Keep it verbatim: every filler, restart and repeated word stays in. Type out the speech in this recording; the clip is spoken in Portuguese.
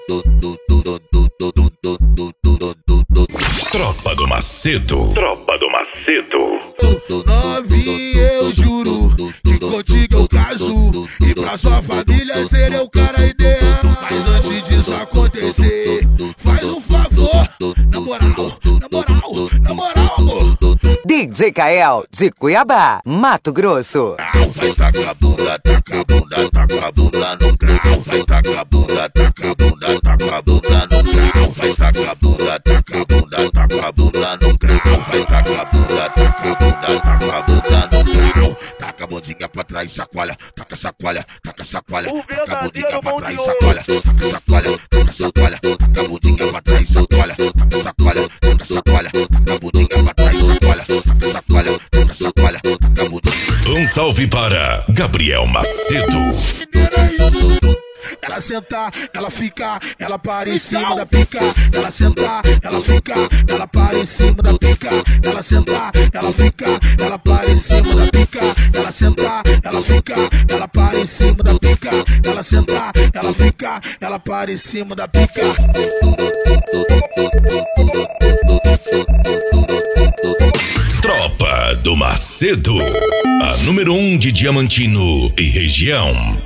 Tropa do Macedo. Tropa do Macedo. Novinha, eu juro que contigo eu caso, e pra sua família serei o cara ideal. Mas antes disso acontecer, faz um favor, na moral, na moral, na moral, amor. D J Kael, de Cuiabá, Mato Grosso. Vai tacar a bunda, taca a bunda, taca a bunda no grau. Vai tacar a bunda, taca a bunda, taca a bunda no grau. Vai tacar a bunda, taca a bunda, taca a bunda no grau. Vai tacar a bunda, taca a bunda, taca a bunda no grau. Taca a bundinha pra trás, sacoalha, taca sacoalha, taca sacoalha, taca a bundinha pra trás, sacoalha, taca sacoalha, taca sacoalha, taca a bundinha pra trás, sacoalha, taca sacoalha, taca sacoalha, taca a bundinha pra trás, sacoalha, taca sacoalha, taca sacoalha, taca a bundinha. Um salve para Gabriel Macedo. Ela senta, ela fica, ela para em cima da pica. Ela senta, ela fica, ela para em cima da pica. Ela senta, ela fica, ela para em cima da pica. Ela senta, ela fica, ela para em cima da pica. Ela senta, ela fica, ela para em cima da pica. Tropa do Macedo, a número um de Diamantino e região.